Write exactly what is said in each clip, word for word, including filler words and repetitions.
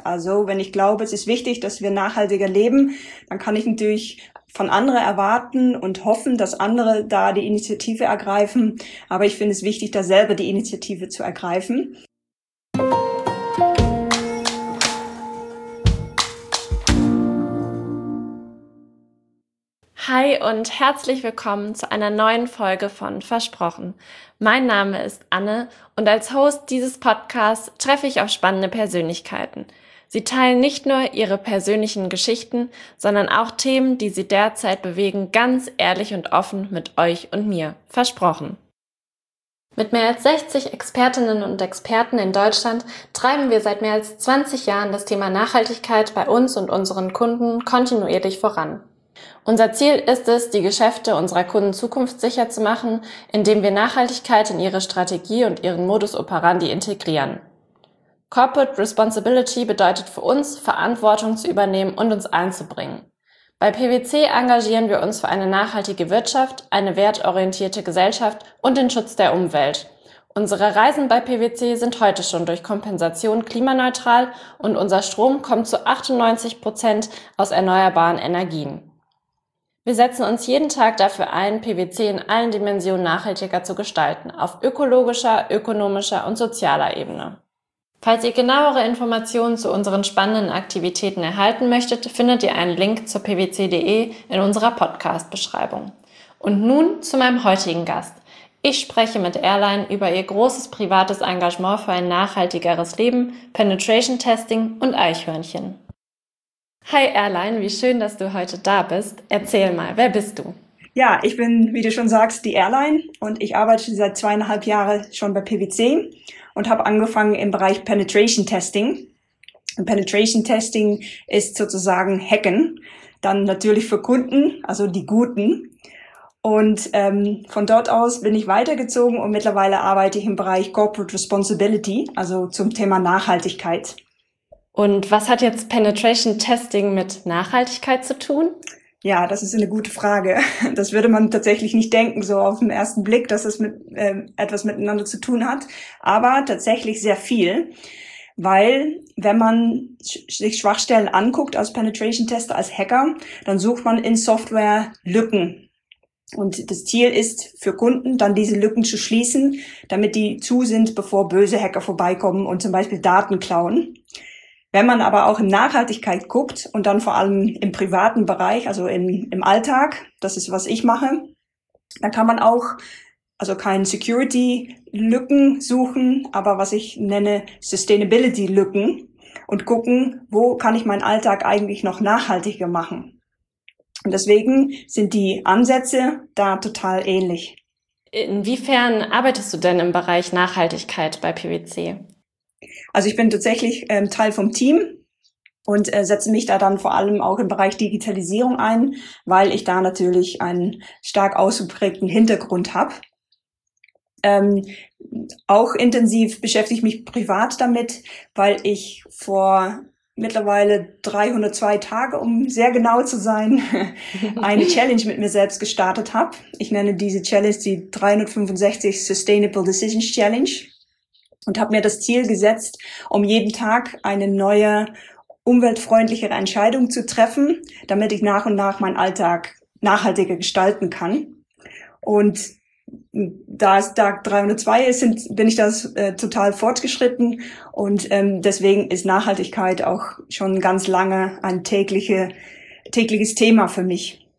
Also wenn ich glaube, es ist wichtig, dass wir nachhaltiger leben, dann kann ich natürlich von anderen erwarten und hoffen, dass andere da die Initiative ergreifen. Aber ich finde es wichtig, da selber die Initiative zu ergreifen. Hi und herzlich willkommen zu einer neuen Folge von Versprochen. Mein Name ist Anne und als Host dieses Podcasts treffe ich auf spannende Persönlichkeiten. Sie teilen nicht nur ihre persönlichen Geschichten, sondern auch Themen, die sie derzeit bewegen, ganz ehrlich und offen mit euch und mir. Versprochen. Mit mehr als sechzig Expertinnen und Experten in Deutschland treiben wir seit mehr als zwanzig Jahren das Thema Nachhaltigkeit bei uns und unseren Kunden kontinuierlich voran. Unser Ziel ist es, die Geschäfte unserer Kunden zukunftssicher zu machen, indem wir Nachhaltigkeit in ihre Strategie und ihren Modus operandi integrieren. Corporate Responsibility bedeutet für uns, Verantwortung zu übernehmen und uns einzubringen. Bei P W C engagieren wir uns für eine nachhaltige Wirtschaft, eine wertorientierte Gesellschaft und den Schutz der Umwelt. Unsere Reisen bei P W C sind heute schon durch Kompensation klimaneutral und unser Strom kommt zu achtundneunzig Prozent aus erneuerbaren Energien. Wir setzen uns jeden Tag dafür ein, P W C in allen Dimensionen nachhaltiger zu gestalten, auf ökologischer, ökonomischer und sozialer Ebene. Falls ihr genauere Informationen zu unseren spannenden Aktivitäten erhalten möchtet, findet ihr einen Link zur p w c punkt d e in unserer Podcast-Beschreibung. Und nun zu meinem heutigen Gast. Ich spreche mit Airline über ihr großes privates Engagement für ein nachhaltigeres Leben, Penetration Testing und Eichhörnchen. Hi Airline, wie schön, dass du heute da bist. Erzähl mal, wer bist du? Ja, ich bin, wie du schon sagst, die Airline und ich arbeite seit zweieinhalb Jahren schon bei P W C und habe angefangen im Bereich Penetration Testing. Und Penetration Testing ist sozusagen Hacken, dann natürlich für Kunden, also die Guten. Und ähm, von dort aus bin ich weitergezogen und mittlerweile arbeite ich im Bereich Corporate Responsibility, also zum Thema Nachhaltigkeit. Und was hat jetzt Penetration Testing mit Nachhaltigkeit zu tun? Ja, das ist eine gute Frage. Das würde man tatsächlich nicht denken, so auf den ersten Blick, dass es mit äh, etwas miteinander zu tun hat. Aber tatsächlich sehr viel, weil wenn man sich Schwachstellen anguckt als Penetration Tester, als Hacker, dann sucht man in Software Lücken. Und das Ziel ist für Kunden, dann diese Lücken zu schließen, damit die zu sind, bevor böse Hacker vorbeikommen und zum Beispiel Daten klauen. Wenn man aber auch in Nachhaltigkeit guckt und dann vor allem im privaten Bereich, also im, im Alltag, das ist, was ich mache, dann kann man auch, also keine Security-Lücken suchen, aber was ich nenne Sustainability-Lücken und gucken, wo kann ich meinen Alltag eigentlich noch nachhaltiger machen. Und deswegen sind die Ansätze da total ähnlich. Inwiefern arbeitest du denn im Bereich Nachhaltigkeit bei P W C? Also ich bin tatsächlich ähm, Teil vom Team und äh, setze mich da dann vor allem auch im Bereich Digitalisierung ein, weil ich da natürlich einen stark ausgeprägten Hintergrund habe. Ähm, auch intensiv beschäftige ich mich privat damit, weil ich vor mittlerweile dreihundertzwei Tage, um sehr genau zu sein, eine Challenge mit mir selbst gestartet habe. Ich nenne diese Challenge die dreihundertfünfundsechzig Sustainable Decisions Challenge. Und habe mir das Ziel gesetzt, um jeden Tag eine neue, umweltfreundlichere Entscheidung zu treffen, damit ich nach und nach meinen Alltag nachhaltiger gestalten kann. Und da es Tag dreihundertzwei ist, sind, bin ich das äh, total fortgeschritten. Und ähm, deswegen ist Nachhaltigkeit auch schon ganz lange ein tägliche, tägliches Thema für mich.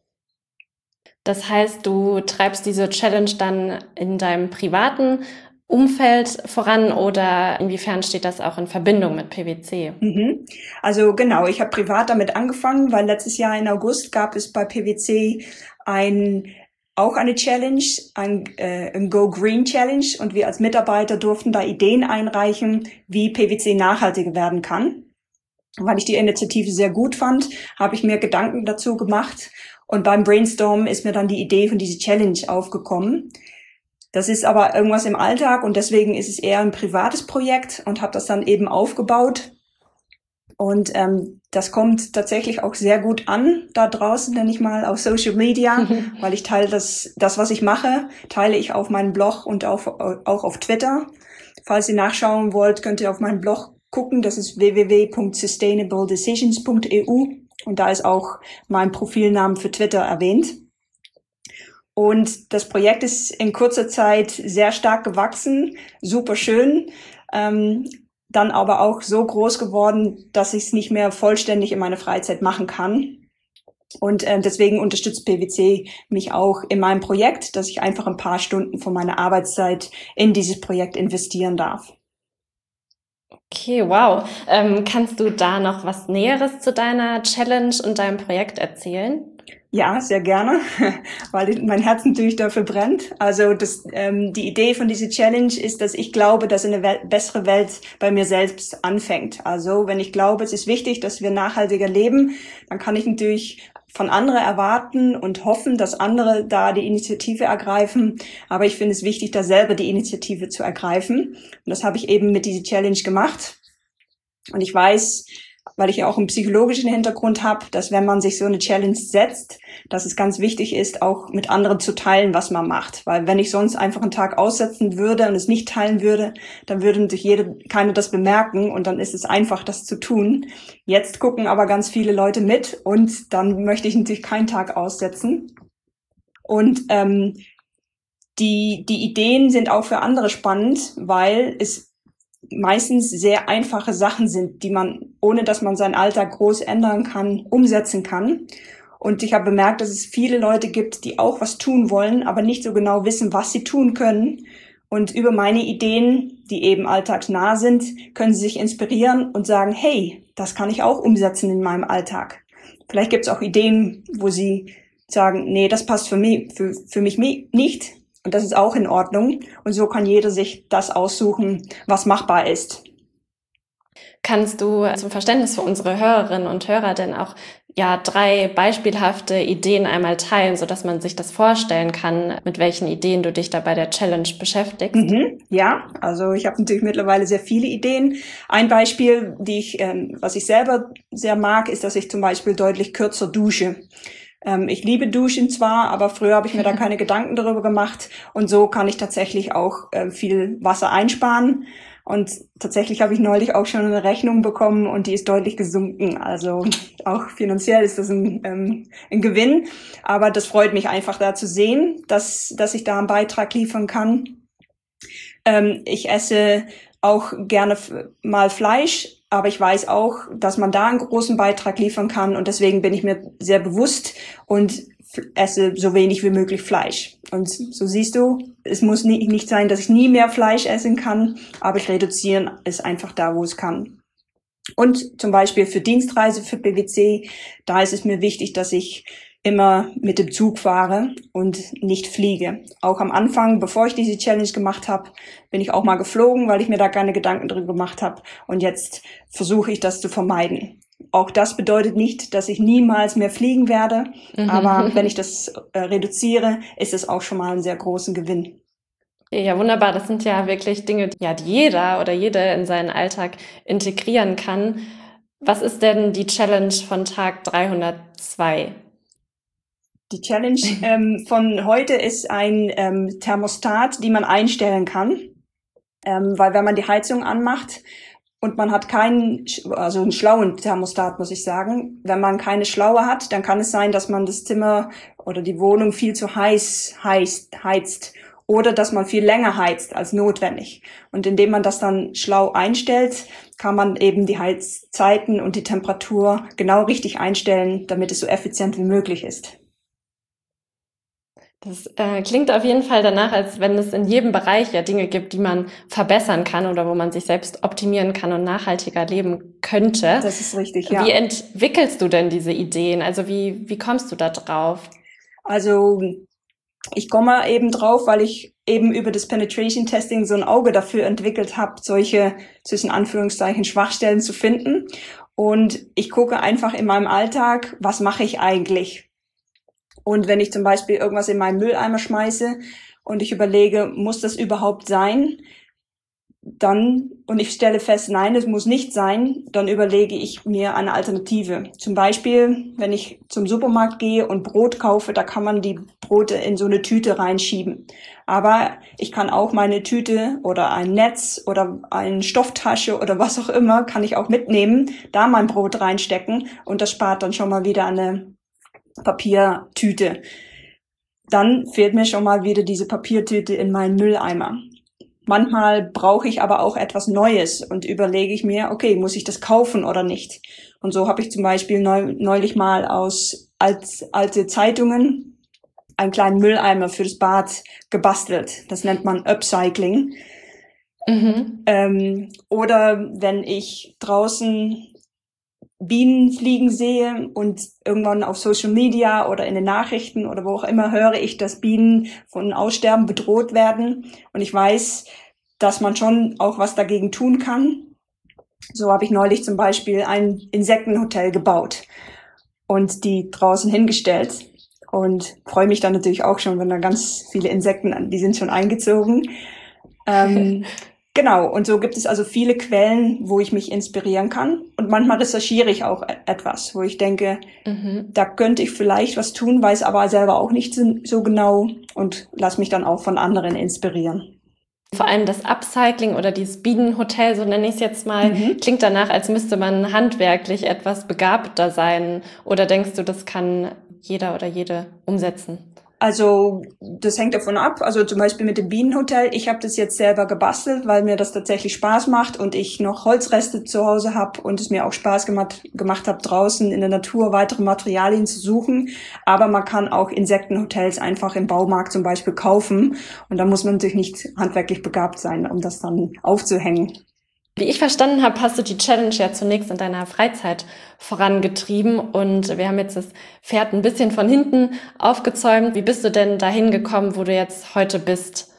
Das heißt, du treibst diese Challenge dann in deinem privaten Umfeld voran oder inwiefern steht das auch in Verbindung mit P W C? Mhm. Also genau, ich habe privat damit angefangen, weil letztes Jahr in August gab es bei P W C ein auch eine Challenge, ein, äh, ein Go Green Challenge und wir als Mitarbeiter durften da Ideen einreichen, wie P W C nachhaltiger werden kann. Und weil ich die Initiative sehr gut fand, habe ich mir Gedanken dazu gemacht und beim Brainstorm ist mir dann die Idee von dieser Challenge aufgekommen. Das ist aber irgendwas im Alltag und deswegen ist es eher ein privates Projekt und habe das dann eben aufgebaut. Und ähm, das kommt tatsächlich auch sehr gut an da draußen, nenne ich mal, auf Social Media, weil ich teile das, das, was ich mache, teile ich auf meinem Blog und auf, auch auf Twitter. Falls ihr nachschauen wollt, könnt ihr auf meinen Blog gucken. Das ist w w w punkt sustainable decisions punkt e u und da ist auch mein Profilnamen für Twitter erwähnt. Und das Projekt ist in kurzer Zeit sehr stark gewachsen, super schön, ähm, dann aber auch so groß geworden, dass ich es nicht mehr vollständig in meiner Freizeit machen kann. Und äh, deswegen unterstützt P W C mich auch in meinem Projekt, dass ich einfach ein paar Stunden von meiner Arbeitszeit in dieses Projekt investieren darf. Okay, wow. Ähm, kannst du da noch was Näheres zu deiner Challenge und deinem Projekt erzählen? Ja, sehr gerne, weil mein Herz natürlich dafür brennt. Also das, ähm, die Idee von dieser Challenge ist, dass ich glaube, dass eine Wel- bessere Welt bei mir selbst anfängt. Also wenn ich glaube, es ist wichtig, dass wir nachhaltiger leben, dann kann ich natürlich von anderen erwarten und hoffen, dass andere da die Initiative ergreifen. Aber ich finde es wichtig, da selber die Initiative zu ergreifen. Und das habe ich eben mit dieser Challenge gemacht. Und ich weiß, weil ich ja auch einen psychologischen Hintergrund habe, dass wenn man sich so eine Challenge setzt, dass es ganz wichtig ist, auch mit anderen zu teilen, was man macht. Weil wenn ich sonst einfach einen Tag aussetzen würde und es nicht teilen würde, dann würde natürlich jeder, keiner das bemerken und dann ist es einfach, das zu tun. Jetzt gucken aber ganz viele Leute mit und dann möchte ich natürlich keinen Tag aussetzen. Und ähm, die, die Ideen sind auch für andere spannend, weil es meistens sehr einfache Sachen sind, die man, ohne dass man seinen Alltag groß ändern kann, umsetzen kann. Und ich habe bemerkt, dass es viele Leute gibt, die auch was tun wollen, aber nicht so genau wissen, was sie tun können. Und über meine Ideen, die eben alltagsnah sind, können sie sich inspirieren und sagen, hey, das kann ich auch umsetzen in meinem Alltag. Vielleicht gibt es auch Ideen, wo sie sagen, nee, das passt für mich, für, für mich nicht. Und das ist auch in Ordnung. Und so kann jeder sich das aussuchen, was machbar ist. Kannst du zum Verständnis für unsere Hörerinnen und Hörer denn auch ja drei beispielhafte Ideen einmal teilen, sodass man sich das vorstellen kann, mit welchen Ideen du dich da bei der Challenge beschäftigst? Mhm, ja, also ich habe natürlich mittlerweile sehr viele Ideen. Ein Beispiel, die ich, ähm, was ich selber sehr mag, ist, dass ich zum Beispiel deutlich kürzer dusche. Ähm, ich liebe Duschen zwar, aber früher habe ich mir da keine Gedanken darüber gemacht und so kann ich tatsächlich auch äh, viel Wasser einsparen. Und tatsächlich habe ich neulich auch schon eine Rechnung bekommen und die ist deutlich gesunken. Also auch finanziell ist das ein, ähm, ein Gewinn. Aber das freut mich einfach da zu sehen, dass, dass ich da einen Beitrag liefern kann. Ähm, ich esse auch gerne f- mal Fleisch, aber ich weiß auch, dass man da einen großen Beitrag liefern kann und deswegen bin ich mir sehr bewusst und esse so wenig wie möglich Fleisch. Und so siehst du, es muss nie, nicht sein, dass ich nie mehr Fleisch essen kann, aber ich reduziere es einfach da, wo es kann. Und zum Beispiel für Dienstreise, für P W C, da ist es mir wichtig, dass ich immer mit dem Zug fahre und nicht fliege. Auch am Anfang, bevor ich diese Challenge gemacht habe, bin ich auch mal geflogen, weil ich mir da keine Gedanken drüber gemacht habe. Und jetzt versuche ich das zu vermeiden. Auch das bedeutet nicht, dass ich niemals mehr fliegen werde. Mhm. Aber wenn ich das äh, reduziere, ist es auch schon mal einen sehr großen Gewinn. Ja, wunderbar. Das sind ja wirklich Dinge, ja, die jeder oder jede in seinen Alltag integrieren kann. Was ist denn die Challenge von Tag dreihundertzwei? Die Challenge ähm, von heute ist ein ähm, Thermostat, die man einstellen kann. Ähm, weil wenn man die Heizung anmacht und man hat keinen, also einen schlauen Thermostat, muss ich sagen. Wenn man keine schlaue hat, dann kann es sein, dass man das Zimmer oder die Wohnung viel zu heiß heizt, heizt oder dass man viel länger heizt als notwendig. Und indem man das dann schlau einstellt, kann man eben die Heizzeiten und die Temperatur genau richtig einstellen, damit es so effizient wie möglich ist. Das äh, klingt auf jeden Fall danach, als wenn es in jedem Bereich ja Dinge gibt, die man verbessern kann oder wo man sich selbst optimieren kann und nachhaltiger leben könnte. Das ist richtig, ja. Wie entwickelst du denn diese Ideen? Also wie, wie kommst du da drauf? Also ich komme eben drauf, weil ich eben über das Penetration Testing so ein Auge dafür entwickelt habe, solche zwischen Anführungszeichen Schwachstellen zu finden. Und ich gucke einfach in meinem Alltag, was mache ich eigentlich? Und wenn ich zum Beispiel irgendwas in meinen Mülleimer schmeiße und ich überlege, muss das überhaupt sein? dann, und ich stelle fest, nein, es muss nicht sein, dann überlege ich mir eine Alternative. Zum Beispiel, wenn ich zum Supermarkt gehe und Brot kaufe, da kann man die Brote in so eine Tüte reinschieben. Aber ich kann auch meine Tüte oder ein Netz oder eine Stofftasche oder was auch immer, kann ich auch mitnehmen, da mein Brot reinstecken und das spart dann schon mal wieder eine Papiertüte. Dann fehlt mir schon mal wieder diese Papiertüte in meinen Mülleimer. Manchmal brauche ich aber auch etwas Neues und überlege ich mir, okay, muss ich das kaufen oder nicht? Und so habe ich zum Beispiel neu, neulich mal aus als, alte Zeitungen einen kleinen Mülleimer für das Bad gebastelt. Das nennt man Upcycling. Mhm. Ähm, oder wenn ich draußen Bienen fliegen sehe und irgendwann auf Social Media oder in den Nachrichten oder wo auch immer höre ich, dass Bienen von Aussterben bedroht werden und ich weiß, dass man schon auch was dagegen tun kann. So habe ich neulich zum Beispiel ein Insektenhotel gebaut und die draußen hingestellt und freue mich dann natürlich auch schon, wenn da ganz viele Insekten, die sind schon eingezogen. ähm, Genau, und so gibt es also viele Quellen, wo ich mich inspirieren kann. Und manchmal recherchiere ich auch etwas, wo ich denke, mhm. da könnte ich vielleicht was tun, weiß aber selber auch nicht so genau und lasse mich dann auch von anderen inspirieren. Vor allem das Upcycling oder dieses Bienenhotel, so nenne ich es jetzt mal, mhm. klingt danach, als müsste man handwerklich etwas begabter sein. Oder denkst du, das kann jeder oder jede umsetzen? Also das hängt davon ab. Also zum Beispiel mit dem Bienenhotel. Ich habe das jetzt selber gebastelt, weil mir das tatsächlich Spaß macht und ich noch Holzreste zu Hause habe und es mir auch Spaß gemacht, gemacht habe, draußen in der Natur weitere Materialien zu suchen. Aber man kann auch Insektenhotels einfach im Baumarkt zum Beispiel kaufen. Und da muss man natürlich nicht handwerklich begabt sein, um das dann aufzuhängen. Wie ich verstanden habe, hast du die Challenge ja zunächst in deiner Freizeit vorangetrieben und wir haben jetzt das Pferd ein bisschen von hinten aufgezäumt. Wie bist du denn dahin gekommen, wo du jetzt heute bist?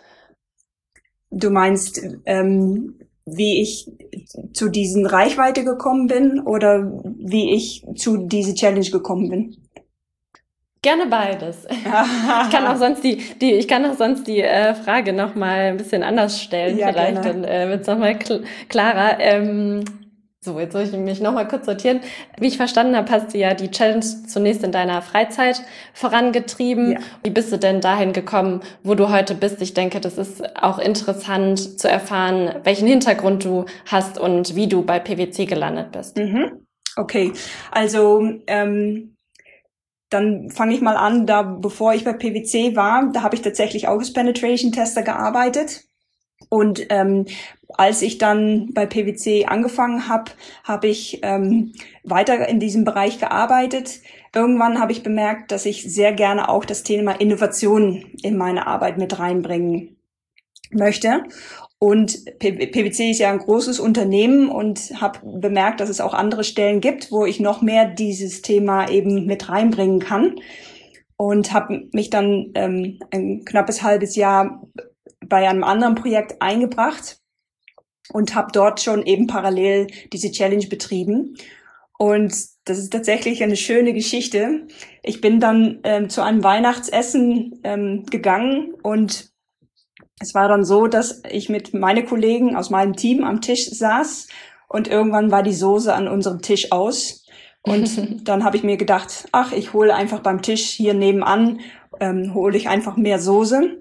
Du meinst, ähm, wie ich zu diesen Reichweite gekommen bin oder wie ich zu dieser Challenge gekommen bin? Gerne beides. Ich kann auch sonst die, die, ich kann auch sonst die äh, Frage noch mal ein bisschen anders stellen, ja, vielleicht, gerne. Dann äh, wird's noch mal kl- klarer. Ähm, so, jetzt soll ich mich noch mal kurz sortieren. Wie ich verstanden habe, hast du ja die Challenge zunächst in deiner Freizeit vorangetrieben. Ja. Wie bist du denn dahin gekommen, wo du heute bist? Ich denke, das ist auch interessant zu erfahren, welchen Hintergrund du hast und wie du bei P W C gelandet bist. Mhm. Okay, also ähm dann fange ich mal an, da bevor ich bei P W C war, da habe ich tatsächlich auch als Penetration Tester gearbeitet. Und ähm, als ich dann bei P W C angefangen habe, habe ich ähm, weiter in diesem Bereich gearbeitet. Irgendwann habe ich bemerkt, dass ich sehr gerne auch das Thema Innovation in meine Arbeit mit reinbringen möchte. Und P W C ist ja ein großes Unternehmen und habe bemerkt, dass es auch andere Stellen gibt, wo ich noch mehr dieses Thema eben mit reinbringen kann. Und habe mich dann ähm, ein knappes halbes Jahr bei einem anderen Projekt eingebracht und habe dort schon eben parallel diese Challenge betrieben. Und das ist tatsächlich eine schöne Geschichte. Ich bin dann ähm, zu einem Weihnachtsessen ähm, gegangen und es war dann so, dass ich mit meinen Kollegen aus meinem Team am Tisch saß und irgendwann war die Soße an unserem Tisch aus. Und dann habe ich mir gedacht, ach, ich hole einfach beim Tisch hier nebenan, ähm, hole ich einfach mehr Soße.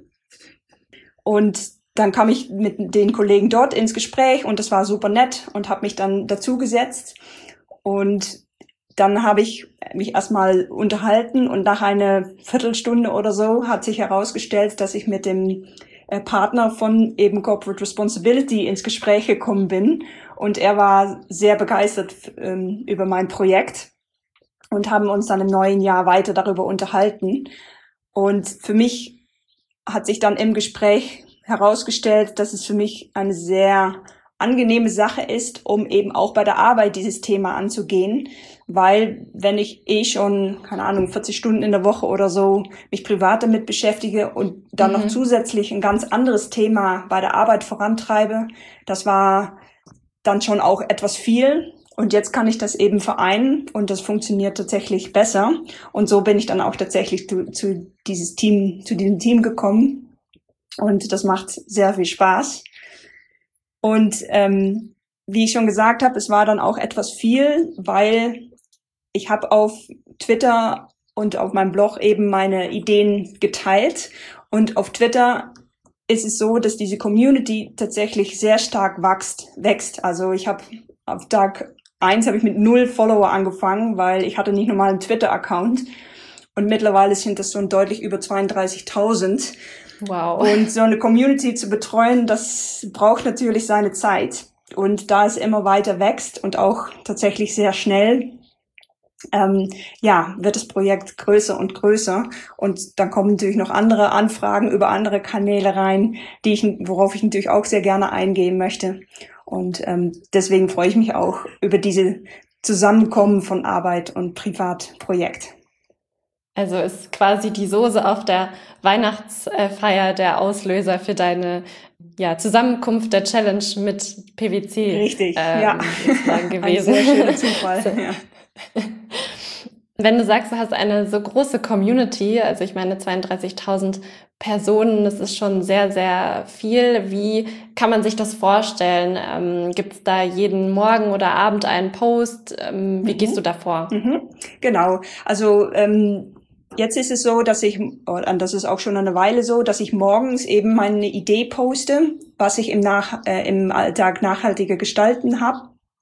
Und dann kam ich mit den Kollegen dort ins Gespräch und das war super nett und habe mich dann dazugesetzt. Und dann habe ich mich erstmal unterhalten und nach einer Viertelstunde oder so hat sich herausgestellt, dass ich mit dem Partner von eben Corporate Responsibility ins Gespräch gekommen bin und er war sehr begeistert ähm, über mein Projekt und haben uns dann im neuen Jahr weiter darüber unterhalten und für mich hat sich dann im Gespräch herausgestellt, dass es für mich eine sehr angenehme Sache ist, um eben auch bei der Arbeit dieses Thema anzugehen, weil wenn ich eh schon, keine Ahnung, vierzig Stunden in der Woche oder so mich privat damit beschäftige und dann mhm. noch zusätzlich ein ganz anderes Thema bei der Arbeit vorantreibe, das war dann schon auch etwas viel und jetzt kann ich das eben vereinen und das funktioniert tatsächlich besser und so bin ich dann auch tatsächlich zu, zu dieses Team, zu diesem Team gekommen und das macht sehr viel Spaß. Und ähm, wie ich schon gesagt habe, es war dann auch etwas viel, weil ich habe auf Twitter und auf meinem Blog eben meine Ideen geteilt. Und auf Twitter ist es so, dass diese Community tatsächlich sehr stark wächst. wächst. Also ich habe auf Tag eins habe ich mit null Follower angefangen, weil ich hatte nicht normal einen Twitter-Account. Und mittlerweile sind das schon deutlich über zweiunddreißigtausend. Wow. Und so eine Community zu betreuen, das braucht natürlich seine Zeit. Und da es immer weiter wächst und auch tatsächlich sehr schnell, ähm, ja, wird das Projekt größer und größer. Und dann kommen natürlich noch andere Anfragen über andere Kanäle rein, die ich, worauf ich natürlich auch sehr gerne eingehen möchte. Und ähm, deswegen freue ich mich auch über diese Zusammenkommen von Arbeit und Privatprojekt. Also ist quasi die Soße auf der Weihnachtsfeier der Auslöser für deine ja, Zusammenkunft der Challenge mit P W C. Richtig, ähm, ja. gewesen. Ein sehr schöner Zufall, ja. Wenn du sagst, du hast eine so große Community, also ich meine zweiunddreißigtausend Personen, das ist schon sehr, sehr viel. Wie kann man sich das vorstellen? Ähm, gibt es da jeden Morgen oder Abend einen Post? Ähm, wie mhm. gehst du da vor? Mhm. Genau, also ähm, jetzt ist es so, dass ich, und das ist auch schon eine Weile so, dass ich morgens eben meine Idee poste, was ich im, Nach, äh, im Alltag nachhaltiger gestalten habe.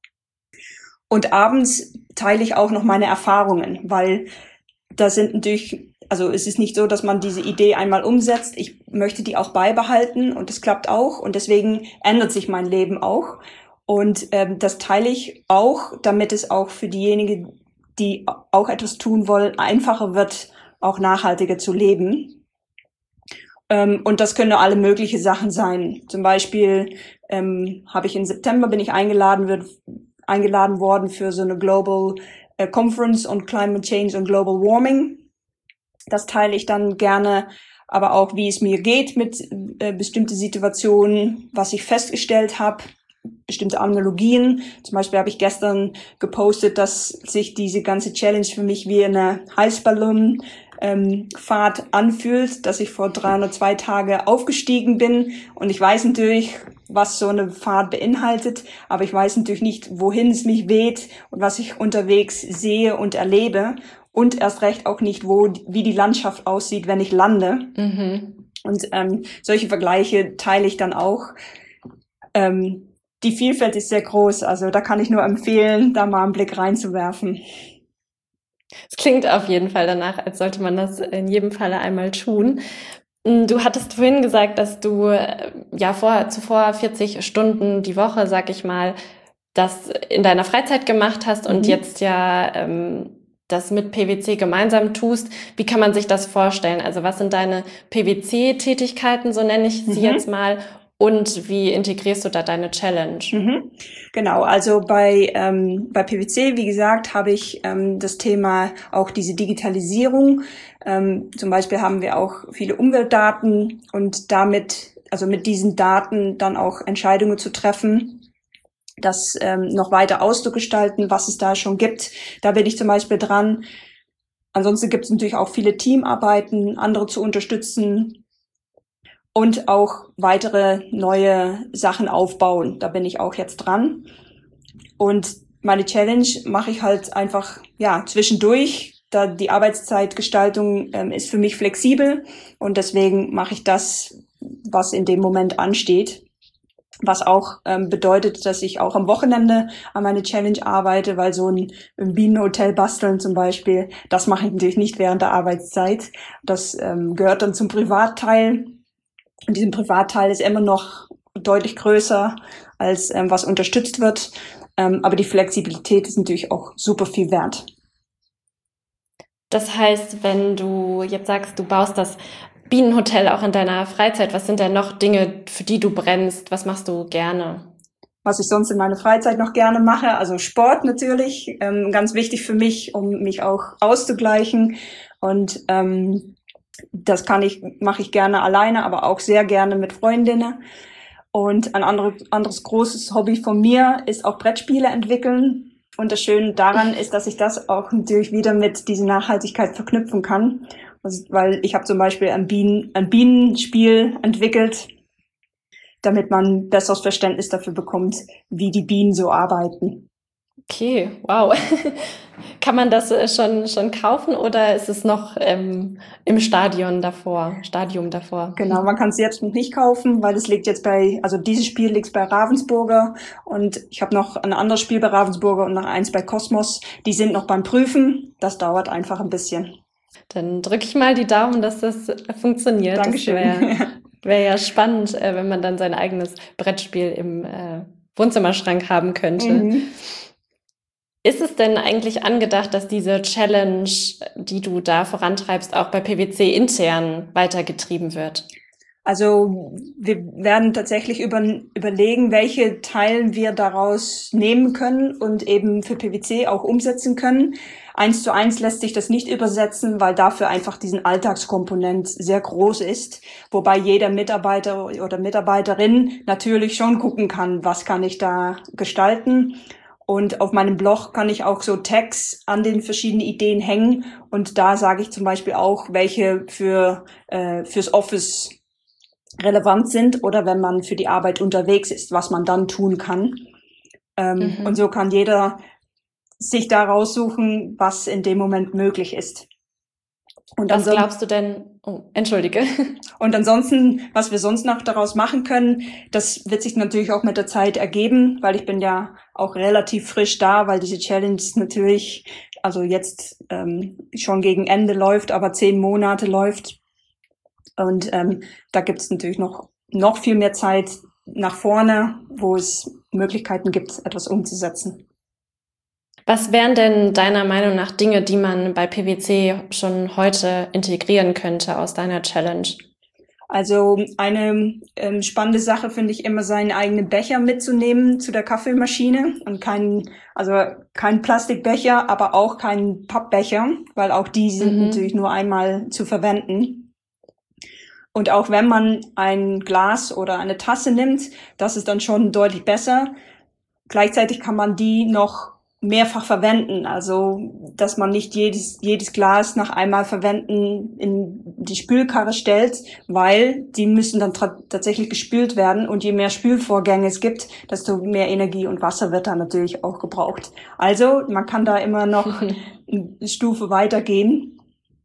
Und abends teile ich auch noch meine Erfahrungen, weil da sind natürlich, also es ist nicht so, dass man diese Idee einmal umsetzt. Ich möchte die auch beibehalten und das klappt auch und deswegen ändert sich mein Leben auch. Und ähm, das teile ich auch, damit es auch für diejenigen, die auch etwas tun wollen, einfacher wird, auch nachhaltiger zu leben. Ähm, und das können alle mögliche Sachen sein. Zum Beispiel ähm, habe ich im September bin ich eingeladen wird, eingeladen worden für so eine Global äh, Conference on Climate Change und Global Warming. Das teile ich dann gerne, aber auch wie es mir geht mit äh, bestimmten Situationen, was ich festgestellt habe, bestimmte Analogien. Zum Beispiel habe ich gestern gepostet, dass sich diese ganze Challenge für mich wie eine Heißballon ähm, Fahrt anfühlt, dass ich vor dreihundertzwei Tage aufgestiegen bin und ich weiß natürlich, was so eine Fahrt beinhaltet, aber ich weiß natürlich nicht, wohin es mich weht und was ich unterwegs sehe und erlebe und erst recht auch nicht, wo wie die Landschaft aussieht, wenn ich lande. Mhm. Und ähm, solche Vergleiche teile ich dann auch. Ähm, die Vielfalt ist sehr groß, also da kann ich nur empfehlen, da mal einen Blick reinzuwerfen. Es klingt auf jeden Fall danach, als sollte man das in jedem Falle einmal tun. Du hattest vorhin gesagt, dass du ja vor, zuvor vierzig Stunden die Woche, sag ich mal, das in deiner Freizeit gemacht hast und mhm. jetzt ja ähm, das mit P W C gemeinsam tust. Wie kann man sich das vorstellen? Also was sind deine P W C-Tätigkeiten, so nenne ich sie mhm. jetzt mal, und wie integrierst du da deine Challenge? Mhm. Genau, also bei ähm, bei P W C, wie gesagt, habe ich ähm, das Thema auch diese Digitalisierung. Ähm, zum Beispiel haben wir auch viele Umweltdaten und damit, also mit diesen Daten dann auch Entscheidungen zu treffen, das ähm, noch weiter auszugestalten, was es da schon gibt. Da bin ich zum Beispiel dran. Ansonsten gibt es natürlich auch viele Teamarbeiten, andere zu unterstützen. Und auch weitere neue Sachen aufbauen. Da bin ich auch jetzt dran. Und meine Challenge mache ich halt einfach ja zwischendurch. Da die Arbeitszeitgestaltung ähm, ist für mich flexibel und deswegen mache ich das, was in dem Moment ansteht. Was auch ähm, bedeutet, dass ich auch am Wochenende an meine Challenge arbeite, weil so ein, ein Bienenhotel basteln zum Beispiel, das mache ich natürlich nicht während der Arbeitszeit. Das ähm, gehört dann zum Privatteil. Und diesen Privatteil ist immer noch deutlich größer, als ähm, was unterstützt wird. Ähm, aber die Flexibilität ist natürlich auch super viel wert. Das heißt, wenn du jetzt sagst, du baust das Bienenhotel auch in deiner Freizeit, was sind denn noch Dinge, für die du brennst? Was machst du gerne? Was ich sonst in meiner Freizeit noch gerne mache, also Sport natürlich, ähm, ganz wichtig für mich, um mich auch auszugleichen. Und ähm, das kann ich, mache ich gerne alleine, aber auch sehr gerne mit Freundinnen. Und ein anderes, anderes großes Hobby von mir ist auch Brettspiele entwickeln. Und das Schöne daran ist, dass ich das auch natürlich wieder mit dieser Nachhaltigkeit verknüpfen kann. Also, weil ich habe zum Beispiel ein, Bienen, ein Bienenspiel entwickelt. damit man ein besseres Verständnis dafür bekommt, wie die Bienen so arbeiten. Okay, wow. Kann man das äh, schon schon kaufen oder ist es noch ähm, im Stadion davor, Stadium davor? Genau, man kann es jetzt noch nicht kaufen, weil es liegt jetzt bei, also dieses Spiel liegt bei Ravensburger und ich habe noch ein anderes Spiel bei Ravensburger und noch eins bei Kosmos. Die sind noch beim Prüfen. Das dauert einfach ein bisschen. Dann drücke ich mal die Daumen, dass das funktioniert. Dankeschön. Das wäre wär ja spannend, äh, wenn man dann sein eigenes Brettspiel im äh, Wohnzimmerschrank haben könnte. Mhm. Ist es denn eigentlich angedacht, dass diese Challenge, die du da vorantreibst, auch bei P W C intern weitergetrieben wird? Also wir werden tatsächlich über, überlegen, welche Teilen wir daraus nehmen können und eben für P W C auch umsetzen können. Eins zu eins lässt sich das nicht übersetzen, weil dafür einfach diesen Alltagskomponent sehr groß ist, wobei jeder Mitarbeiter oder Mitarbeiterin natürlich schon gucken kann, was kann ich da gestalten. Und auf meinem Blog kann ich auch so Tags an den verschiedenen Ideen hängen. Und da sage ich zum Beispiel auch, welche für äh, fürs Office relevant sind oder wenn man für die Arbeit unterwegs ist, was man dann tun kann. Ähm, mhm. Und so kann jeder sich da raussuchen, was in dem Moment möglich ist. Und was glaubst du denn? Oh, entschuldige. Und ansonsten, was wir sonst noch daraus machen können, das wird sich natürlich auch mit der Zeit ergeben, weil ich bin ja auch relativ frisch da, weil diese Challenge natürlich, also jetzt ähm, schon gegen Ende läuft, aber zehn Monate läuft. Und ähm, da gibt es natürlich noch noch viel mehr Zeit nach vorne, wo es Möglichkeiten gibt, etwas umzusetzen. Was wären denn deiner Meinung nach Dinge, die man bei P W C schon heute integrieren könnte aus deiner Challenge? Also eine ähm, spannende Sache finde ich immer, seinen eigenen Becher mitzunehmen zu der Kaffeemaschine und kein, also kein Plastikbecher, aber auch kein Pappbecher, weil auch die sind mhm. natürlich nur einmal zu verwenden. Und auch wenn man ein Glas oder eine Tasse nimmt, das ist dann schon deutlich besser. Gleichzeitig kann man die noch mehrfach verwenden, also dass man nicht jedes jedes Glas nach einmal verwenden in die Spülkarre stellt, weil die müssen dann tra- tatsächlich gespült werden und je mehr Spülvorgänge es gibt, desto mehr Energie und Wasser wird da natürlich auch gebraucht. Also man kann da immer noch eine Stufe weitergehen.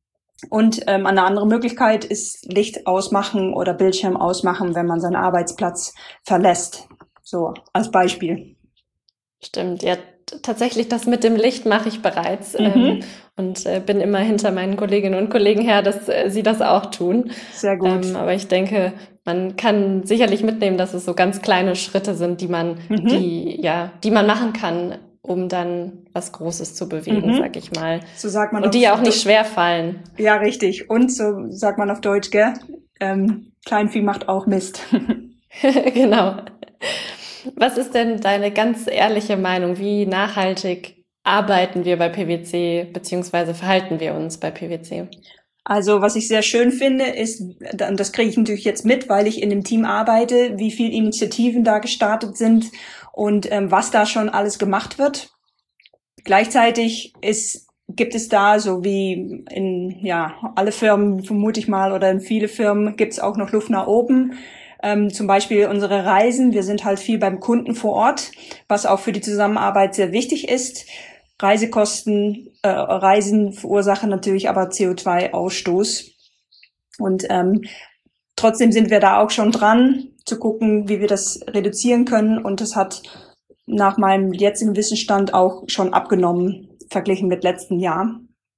Und ähm, eine andere Möglichkeit ist Licht ausmachen oder Bildschirm ausmachen, wenn man seinen Arbeitsplatz verlässt. So als Beispiel. Stimmt, ja. Tatsächlich, das mit dem Licht mache ich bereits mhm. ähm, und äh, bin immer hinter meinen Kolleginnen und Kollegen her, dass äh, sie das auch tun. Sehr gut. Ähm, aber ich denke, man kann sicherlich mitnehmen, dass es so ganz kleine Schritte sind, die man, mhm. die ja, die man machen kann, um dann was Großes zu bewegen, mhm. sag ich mal. So sagt man. Und die ja auch nicht schwer fallen. Ja, richtig. Und so sagt man auf Deutsch, gell? Ähm, Kleinvieh macht auch Mist. Genau. Was ist denn deine ganz ehrliche Meinung? Wie nachhaltig arbeiten wir bei P W C, beziehungsweise verhalten wir uns bei P W C? Also was ich sehr schön finde, ist, und das kriege ich natürlich jetzt mit, weil ich in dem Team arbeite, wie viele Initiativen da gestartet sind und ähm, was da schon alles gemacht wird. Gleichzeitig ist, gibt es da, so wie in ja alle Firmen, vermute ich mal, oder in viele Firmen, gibt es auch noch Luft nach oben. Ähm, zum Beispiel unsere Reisen. Wir sind halt viel beim Kunden vor Ort, was auch für die Zusammenarbeit sehr wichtig ist. Reisekosten, äh, Reisen verursachen natürlich aber C O zwei Ausstoß. Und ähm, trotzdem sind wir da auch schon dran, zu gucken, wie wir das reduzieren können. Und das hat nach meinem jetzigen Wissensstand auch schon abgenommen, verglichen mit letzten Jahr.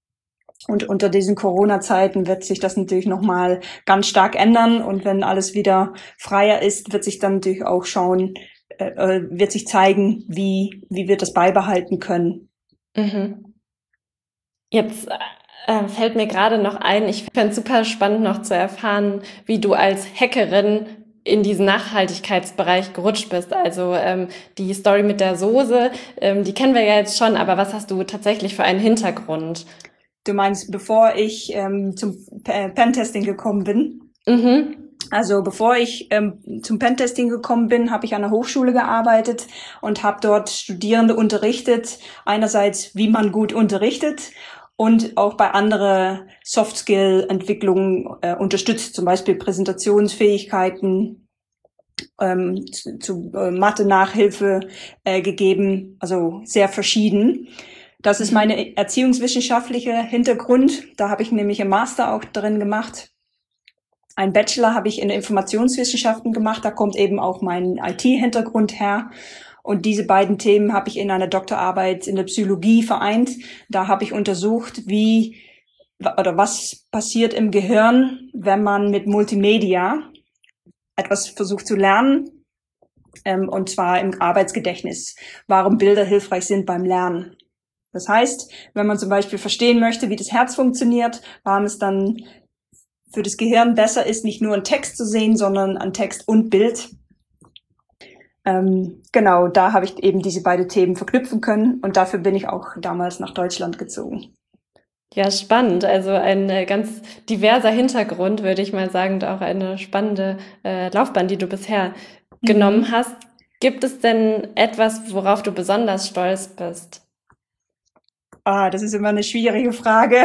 Und unter diesen Corona-Zeiten wird sich das natürlich nochmal ganz stark ändern. Und wenn alles wieder freier ist, wird sich dann natürlich auch schauen, äh, wird sich zeigen, wie, wie wir das beibehalten können. Mhm. Jetzt äh, fällt mir gerade noch ein, ich fände es super spannend noch zu erfahren, wie du als Hackerin in diesen Nachhaltigkeitsbereich gerutscht bist. Also ähm, die Story mit der Soße, ähm, die kennen wir ja jetzt schon, aber was hast du tatsächlich für einen Hintergrund? Du meinst, bevor ich ähm, zum P- Pentesting gekommen bin? Mhm. Also bevor ich ähm, zum Pentesting gekommen bin, habe ich an der Hochschule gearbeitet und habe dort Studierende unterrichtet. Einerseits, wie man gut unterrichtet und auch bei anderen Soft-Skill-Entwicklungen äh, unterstützt, zum Beispiel Präsentationsfähigkeiten ähm, zu, zu äh, Mathe-Nachhilfe äh, gegeben, also sehr verschieden. Das ist meine erziehungswissenschaftliche Hintergrund. Da habe ich nämlich einen Master auch drin gemacht. Ein Bachelor habe ich in Informationswissenschaften gemacht. Da kommt eben auch mein I T-Hintergrund her. Und diese beiden Themen habe ich in einer Doktorarbeit in der Psychologie vereint. Da habe ich untersucht, wie oder was passiert im Gehirn, wenn man mit Multimedia etwas versucht zu lernen, ähm, und zwar im Arbeitsgedächtnis, warum Bilder hilfreich sind beim Lernen. Das heißt, wenn man zum Beispiel verstehen möchte, wie das Herz funktioniert, warum es dann für das Gehirn besser ist, nicht nur einen Text zu sehen, sondern einen Text und Bild. Ähm, genau, da habe ich eben diese beiden Themen verknüpfen können und dafür bin ich auch damals nach Deutschland gezogen. Ja, spannend. Also ein äh, ganz diverser Hintergrund, würde ich mal sagen, und auch eine spannende äh, Laufbahn, die du bisher mhm. genommen hast. Gibt es denn etwas, worauf du besonders stolz bist? Ah, das ist immer eine schwierige Frage.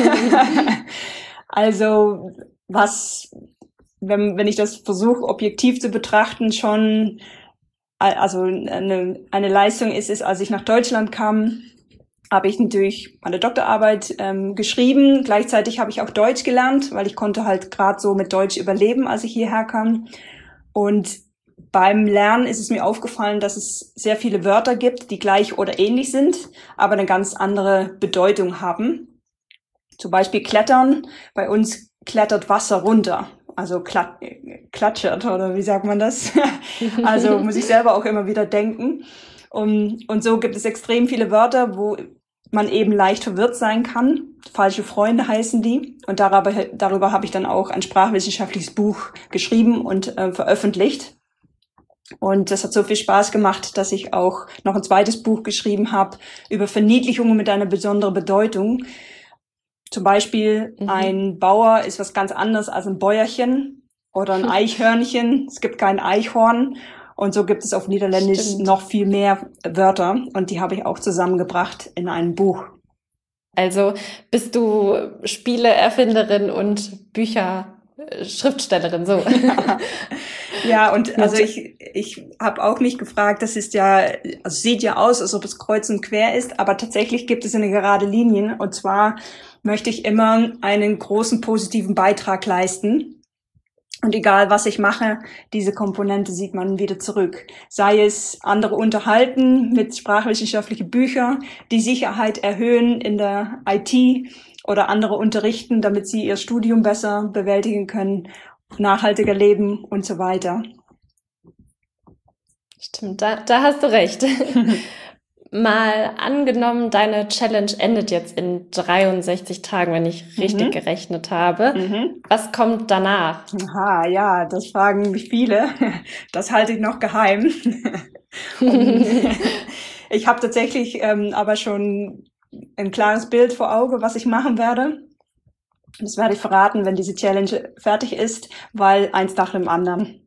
Also, was, wenn, wenn ich das versuche, objektiv zu betrachten, schon, also eine, eine Leistung ist es, als ich nach Deutschland kam, habe ich natürlich meine Doktorarbeit ähm, geschrieben. Gleichzeitig habe ich auch Deutsch gelernt, weil ich konnte halt gerade so mit Deutsch überleben, als ich hierher kam. Und beim Lernen ist es mir aufgefallen, dass es sehr viele Wörter gibt, die gleich oder ähnlich sind, aber eine ganz andere Bedeutung haben. Zum Beispiel klettern. Bei uns klettert Wasser runter. Also klat- klatschert, oder wie sagt man das? Also muss ich selber auch immer wieder denken. Und, und so gibt es extrem viele Wörter, wo man eben leicht verwirrt sein kann. Falsche Freunde heißen die. Und darüber, darüber habe ich dann auch ein sprachwissenschaftliches Buch geschrieben und äh, veröffentlicht. Und das hat so viel Spaß gemacht, dass ich auch noch ein zweites Buch geschrieben habe über Verniedlichungen mit einer besonderen Bedeutung. Zum Beispiel mhm. ein Bauer ist was ganz anderes als ein Bäuerchen oder ein Eichhörnchen. Es gibt kein Eichhorn. Und so gibt es auf Niederländisch Stimmt. noch viel mehr Wörter. Und die habe ich auch zusammengebracht in einem Buch. Also bist du Spieleerfinderin und Bücherschriftstellerin, so. Ja, und also ich ich habe auch mich gefragt, das ist ja, also sieht ja aus, als ob es kreuz und quer ist, aber tatsächlich gibt es eine gerade Linie. Und zwar möchte ich immer einen großen positiven Beitrag leisten. Und egal, was ich mache, diese Komponente sieht man wieder zurück. Sei es andere unterhalten mit sprachwissenschaftlichen Büchern, die Sicherheit erhöhen in der I T oder andere unterrichten, damit sie ihr Studium besser bewältigen können, nachhaltiger leben und so weiter. Stimmt, da, da hast du recht. Mal angenommen, deine Challenge endet jetzt in dreiundsechzig Tagen, wenn ich richtig mhm. gerechnet habe. Mhm. Was kommt danach? Aha, ja, das fragen mich viele. Das halte ich noch geheim. Ich habe tatsächlich ähm, aber schon ein klares Bild vor Auge, was ich machen werde. Das werde ich verraten, wenn diese Challenge fertig ist, weil eins nach dem anderen.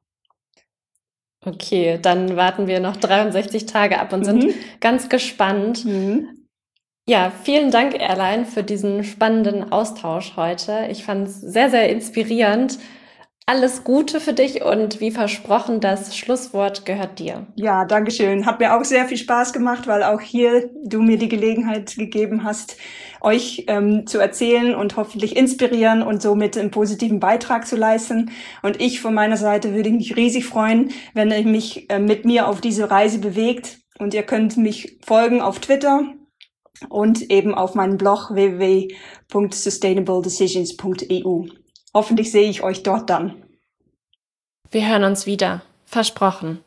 Okay, dann warten wir noch dreiundsechzig Tage ab und sind mhm. ganz gespannt. Mhm. Ja, vielen Dank, Erlein, für diesen spannenden Austausch heute. Ich fand es sehr, sehr inspirierend. Alles Gute für dich und wie versprochen, das Schlusswort gehört dir. Ja, danke schön. Hat mir auch sehr viel Spaß gemacht, weil auch hier du mir die Gelegenheit gegeben hast, euch ähm, zu erzählen und hoffentlich inspirieren und somit einen positiven Beitrag zu leisten. Und ich von meiner Seite würde mich riesig freuen, wenn ihr mich äh, mit mir auf diese Reise bewegt. Und ihr könnt mich folgen auf Twitter und eben auf meinem Blog w w w punkt sustainable decisions punkt e u. Hoffentlich sehe ich euch dort dann. Wir hören uns wieder. Versprochen.